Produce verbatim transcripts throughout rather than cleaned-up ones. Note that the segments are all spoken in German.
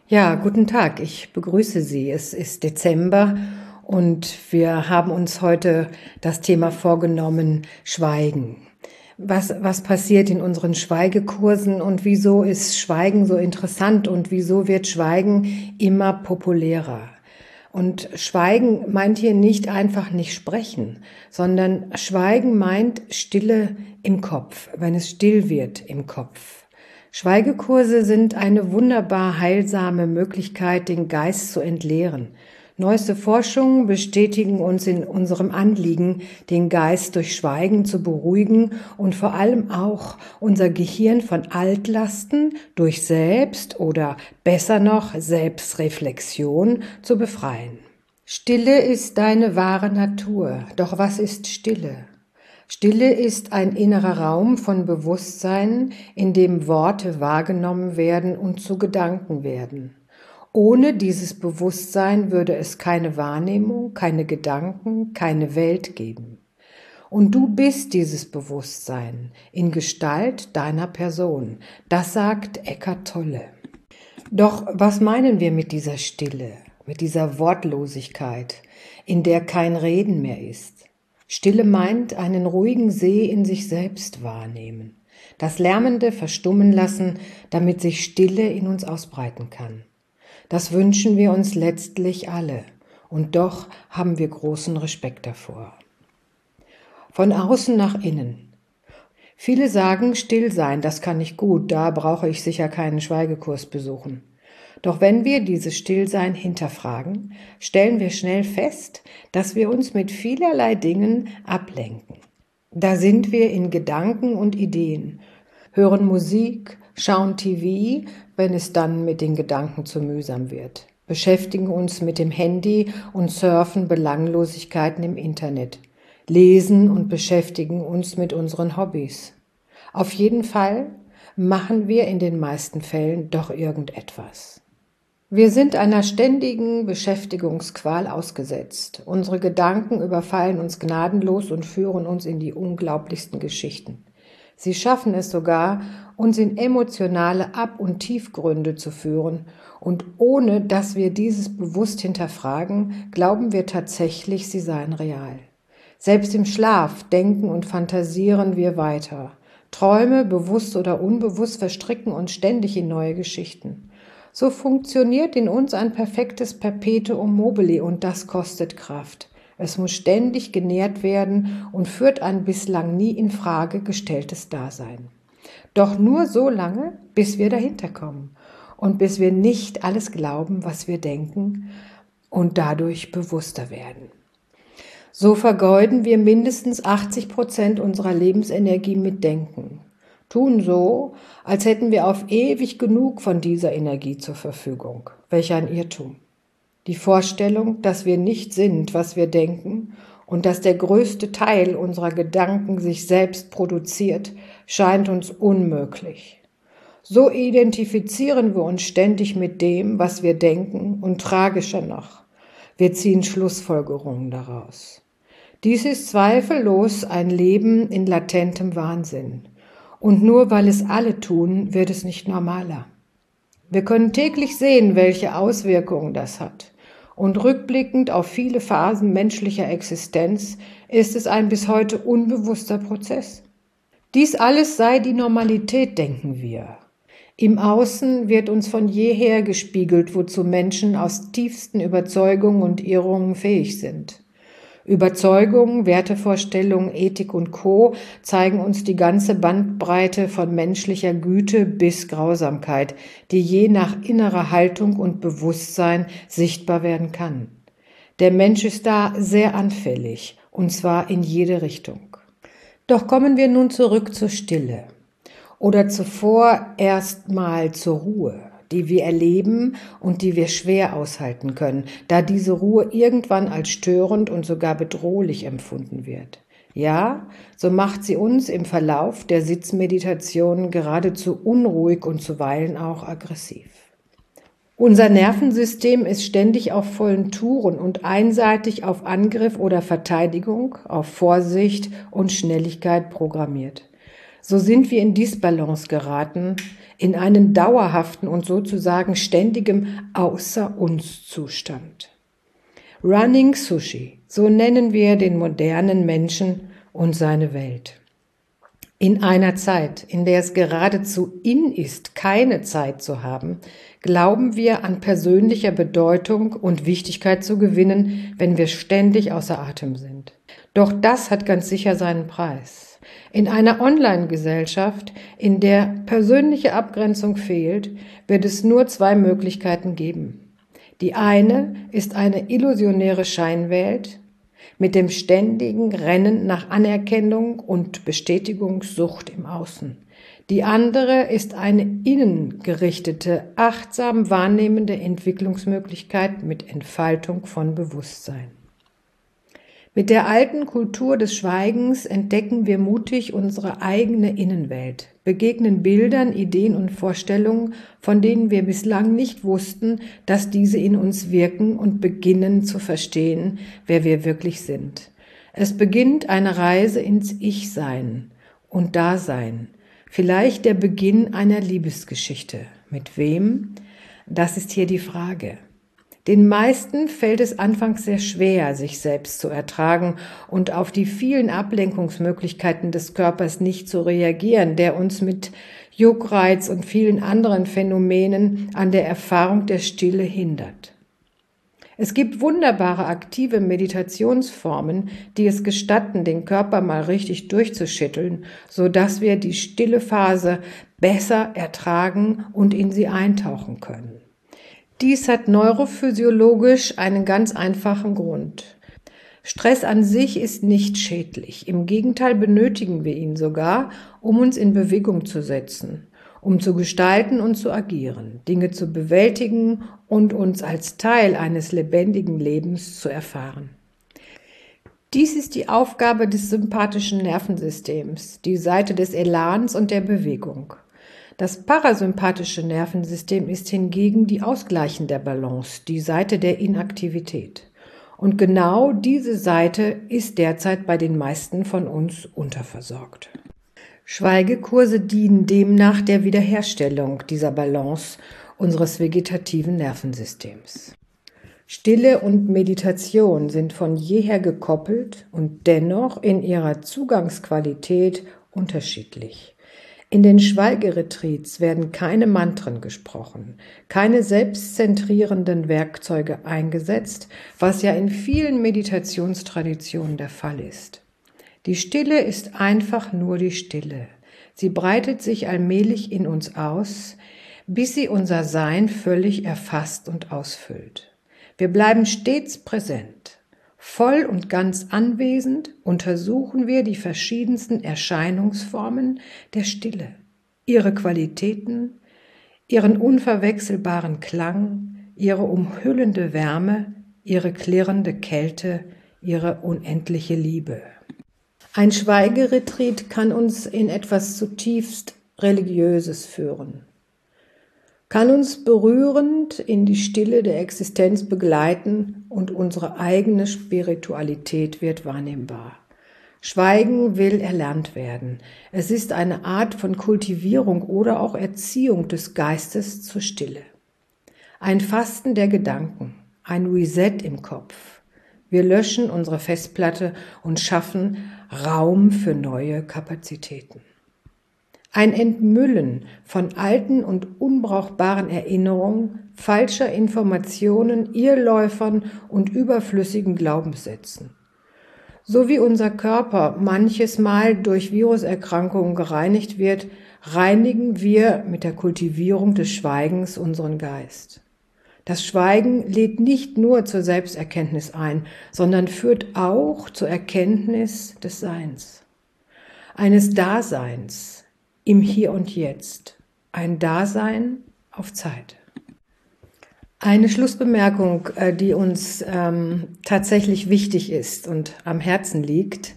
Ja, guten Tag, ich begrüße Sie. Es ist Dezember und wir haben uns heute das Thema vorgenommen, Schweigen. Was, was passiert in unseren Schweigekursen und wieso ist Schweigen so interessant und wieso wird Schweigen immer populärer? Und Schweigen meint hier nicht einfach nicht sprechen, sondern Schweigen meint Stille im Kopf, wenn es still wird im Kopf. Schweigekurse sind eine wunderbar heilsame Möglichkeit, den Geist zu entleeren. Neueste Forschungen bestätigen uns in unserem Anliegen, den Geist durch Schweigen zu beruhigen und vor allem auch unser Gehirn von Altlasten durch Selbst- oder besser noch Selbstreflexion zu befreien. Stille ist deine wahre Natur. Doch was ist Stille? Stille ist ein innerer Raum von Bewusstsein, in dem Worte wahrgenommen werden und zu Gedanken werden. Ohne dieses Bewusstsein würde es keine Wahrnehmung, keine Gedanken, keine Welt geben. Und du bist dieses Bewusstsein in Gestalt deiner Person. Das sagt Eckhart Tolle. Doch was meinen wir mit dieser Stille, mit dieser Wortlosigkeit, in der kein Reden mehr ist? Stille meint einen ruhigen See in sich selbst wahrnehmen, das Lärmende verstummen lassen, damit sich Stille in uns ausbreiten kann. Das wünschen wir uns letztlich alle, und doch haben wir großen Respekt davor. Von außen nach innen. Viele sagen, still sein, das kann ich gut, da brauche ich sicher keinen Schweigekurs besuchen. Doch wenn wir dieses Stillsein hinterfragen, stellen wir schnell fest, dass wir uns mit vielerlei Dingen ablenken. Da sind wir in Gedanken und Ideen, hören Musik, schauen T V, wenn es dann mit den Gedanken zu mühsam wird, beschäftigen uns mit dem Handy und surfen Belanglosigkeiten im Internet, lesen und beschäftigen uns mit unseren Hobbys. Auf jeden Fall machen wir in den meisten Fällen doch irgendetwas. Wir sind einer ständigen Beschäftigungsqual ausgesetzt. Unsere Gedanken überfallen uns gnadenlos und führen uns in die unglaublichsten Geschichten. Sie schaffen es sogar, uns in emotionale Ab- und Tiefgründe zu führen. Und ohne dass wir dieses bewusst hinterfragen, glauben wir tatsächlich, sie seien real. Selbst im Schlaf denken und fantasieren wir weiter. Träume, bewusst oder unbewusst, verstricken uns ständig in neue Geschichten. So funktioniert in uns ein perfektes Perpetuum mobile und das kostet Kraft. Es muss ständig genährt werden und führt ein bislang nie in Frage gestelltes Dasein. Doch nur so lange, bis wir dahinter kommen und bis wir nicht alles glauben, was wir denken und dadurch bewusster werden. So vergeuden wir mindestens achtzig Prozent unserer Lebensenergie mit Denken. Tun so, als hätten wir auf ewig genug von dieser Energie zur Verfügung. Welch ein Irrtum. Die Vorstellung, dass wir nicht sind, was wir denken und dass der größte Teil unserer Gedanken sich selbst produziert, scheint uns unmöglich. So identifizieren wir uns ständig mit dem, was wir denken und tragischer noch, wir ziehen Schlussfolgerungen daraus. Dies ist zweifellos ein Leben in latentem Wahnsinn. Und nur weil es alle tun, wird es nicht normaler. Wir können täglich sehen, welche Auswirkungen das hat. Und rückblickend auf viele Phasen menschlicher Existenz ist es ein bis heute unbewusster Prozess. Dies alles sei die Normalität, denken wir. Im Außen wird uns von jeher gespiegelt, wozu Menschen aus tiefsten Überzeugungen und Irrungen fähig sind. Überzeugungen, Wertevorstellungen, Ethik und Co. zeigen uns die ganze Bandbreite von menschlicher Güte bis Grausamkeit, die je nach innerer Haltung und Bewusstsein sichtbar werden kann. Der Mensch ist da sehr anfällig, und zwar in jede Richtung. Doch kommen wir nun zurück zur Stille oder zuvor erst mal zur Ruhe, die wir erleben und die wir schwer aushalten können, da diese Ruhe irgendwann als störend und sogar bedrohlich empfunden wird. Ja, so macht sie uns im Verlauf der Sitzmeditation geradezu unruhig und zuweilen auch aggressiv. Unser Nervensystem ist ständig auf vollen Touren und einseitig auf Angriff oder Verteidigung, auf Vorsicht und Schnelligkeit programmiert. So sind wir in Disbalance geraten, in einen dauerhaften und sozusagen ständigem Außer-uns-Zustand. Running Sushi, so nennen wir den modernen Menschen und seine Welt. In einer Zeit, in der es geradezu in ist, keine Zeit zu haben, glauben wir an persönlicher Bedeutung und Wichtigkeit zu gewinnen, wenn wir ständig außer Atem sind. Doch das hat ganz sicher seinen Preis. In einer Online-Gesellschaft, in der persönliche Abgrenzung fehlt, wird es nur zwei Möglichkeiten geben. Die eine ist eine illusionäre Scheinwelt mit dem ständigen Rennen nach Anerkennung und Bestätigungssucht im Außen. Die andere ist eine innengerichtete, achtsam wahrnehmende Entwicklungsmöglichkeit mit Entfaltung von Bewusstsein. Mit der alten Kultur des Schweigens entdecken wir mutig unsere eigene Innenwelt, begegnen Bildern, Ideen und Vorstellungen, von denen wir bislang nicht wussten, dass diese in uns wirken und beginnen zu verstehen, wer wir wirklich sind. Es beginnt eine Reise ins Ich-Sein und Dasein, vielleicht der Beginn einer Liebesgeschichte. Mit wem? Das ist hier die Frage. Den meisten fällt es anfangs sehr schwer, sich selbst zu ertragen und auf die vielen Ablenkungsmöglichkeiten des Körpers nicht zu reagieren, der uns mit Juckreiz und vielen anderen Phänomenen an der Erfahrung der Stille hindert. Es gibt wunderbare aktive Meditationsformen, die es gestatten, den Körper mal richtig durchzuschütteln, sodass wir die stille Phase besser ertragen und in sie eintauchen können. Dies hat neurophysiologisch einen ganz einfachen Grund. Stress an sich ist nicht schädlich. Im Gegenteil benötigen wir ihn sogar, um uns in Bewegung zu setzen, um zu gestalten und zu agieren, Dinge zu bewältigen und uns als Teil eines lebendigen Lebens zu erfahren. Dies ist die Aufgabe des sympathischen Nervensystems, die Seite des Elans und der Bewegung. Das parasympathische Nervensystem ist hingegen die ausgleichende Balance, die Seite der Inaktivität. Und genau diese Seite ist derzeit bei den meisten von uns unterversorgt. Schweigekurse dienen demnach der Wiederherstellung dieser Balance unseres vegetativen Nervensystems. Stille und Meditation sind von jeher gekoppelt und dennoch in ihrer Zugangsqualität unterschiedlich. In den Schweigeretreats werden keine Mantren gesprochen, keine selbstzentrierenden Werkzeuge eingesetzt, was ja in vielen Meditationstraditionen der Fall ist. Die Stille ist einfach nur die Stille. Sie breitet sich allmählich in uns aus, bis sie unser Sein völlig erfasst und ausfüllt. Wir bleiben stets präsent. Voll und ganz anwesend untersuchen wir die verschiedensten Erscheinungsformen der Stille, ihre Qualitäten, ihren unverwechselbaren Klang, ihre umhüllende Wärme, ihre klirrende Kälte, ihre unendliche Liebe. Ein Schweigeretreat kann uns in etwas zutiefst Religiöses führen, kann uns berührend in die Stille der Existenz begleiten und unsere eigene Spiritualität wird wahrnehmbar. Schweigen will erlernt werden. Es ist eine Art von Kultivierung oder auch Erziehung des Geistes zur Stille. Ein Fasten der Gedanken, ein Reset im Kopf. Wir löschen unsere Festplatte und schaffen Raum für neue Kapazitäten. Ein Entmüllen von alten und unbrauchbaren Erinnerungen, falscher Informationen, Irrläufern und überflüssigen Glaubenssätzen. So wie unser Körper manches Mal durch Viruserkrankungen gereinigt wird, reinigen wir mit der Kultivierung des Schweigens unseren Geist. Das Schweigen lädt nicht nur zur Selbsterkenntnis ein, sondern führt auch zur Erkenntnis des Seins, eines Daseins, im Hier und Jetzt, ein Dasein auf Zeit. Eine Schlussbemerkung, die uns ähm, tatsächlich wichtig ist und am Herzen liegt.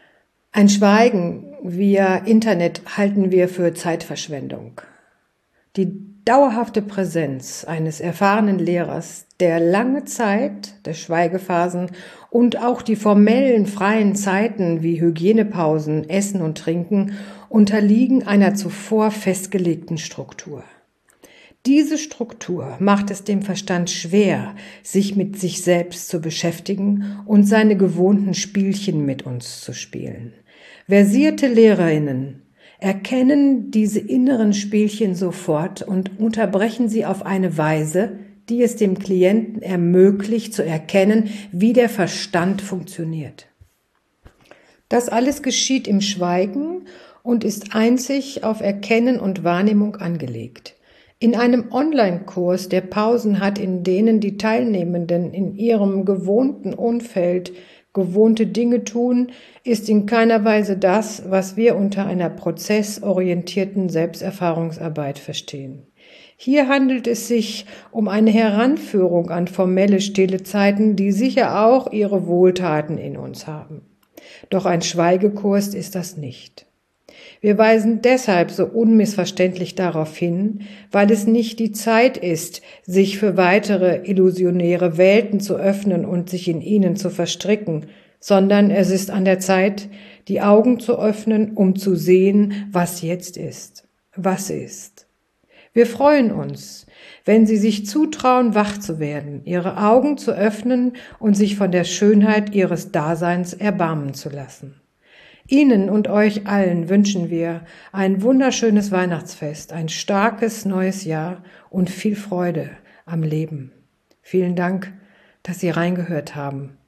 Ein Schweigen via Internet halten wir für Zeitverschwendung. Die dauerhafte Präsenz eines erfahrenen Lehrers, der lange Zeit der Schweigephasen und auch die formellen freien Zeiten wie Hygienepausen, Essen und Trinken unterliegen einer zuvor festgelegten Struktur. Diese Struktur macht es dem Verstand schwer, sich mit sich selbst zu beschäftigen und seine gewohnten Spielchen mit uns zu spielen. Versierte Lehrerinnen erkennen diese inneren Spielchen sofort und unterbrechen sie auf eine Weise, die es dem Klienten ermöglicht zu erkennen, wie der Verstand funktioniert. Das alles geschieht im Schweigen und ist einzig auf Erkennen und Wahrnehmung angelegt. In einem Online-Kurs, der Pausen hat, in denen die Teilnehmenden in ihrem gewohnten Umfeld gewohnte Dinge tun, ist in keiner Weise das, was wir unter einer prozessorientierten Selbsterfahrungsarbeit verstehen. Hier handelt es sich um eine Heranführung an formelle stille Zeiten, die sicher auch ihre Wohltaten in uns haben. Doch ein Schweigekurs ist das nicht. Wir weisen deshalb so unmissverständlich darauf hin, weil es nicht die Zeit ist, sich für weitere illusionäre Welten zu öffnen und sich in ihnen zu verstricken, sondern es ist an der Zeit, die Augen zu öffnen, um zu sehen, was jetzt ist. Was ist? Wir freuen uns, wenn Sie sich zutrauen, wach zu werden, Ihre Augen zu öffnen und sich von der Schönheit Ihres Daseins erbarmen zu lassen. Ihnen und euch allen wünschen wir ein wunderschönes Weihnachtsfest, ein starkes neues Jahr und viel Freude am Leben. Vielen Dank, dass Sie reingehört haben.